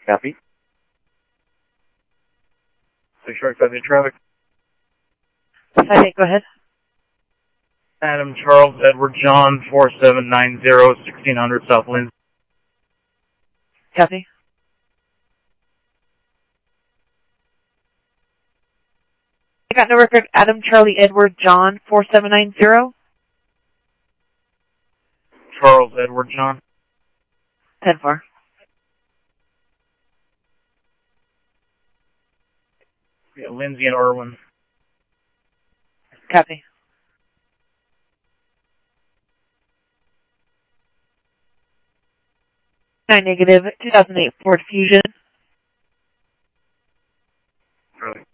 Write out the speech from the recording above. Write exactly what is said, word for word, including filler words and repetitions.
Copy. six Shark five eight traffic. five eight, go ahead. Adam Charles Edward John four seven nine zero sixteen hundred South Lindsay. Copy. I got no record. Adam Charlie Edward John four seven nine zero. Charles Edward John. ten four. Yeah, Lindsay and Irwin. Copy. Nine negative two thousand eight Ford Fusion. Really?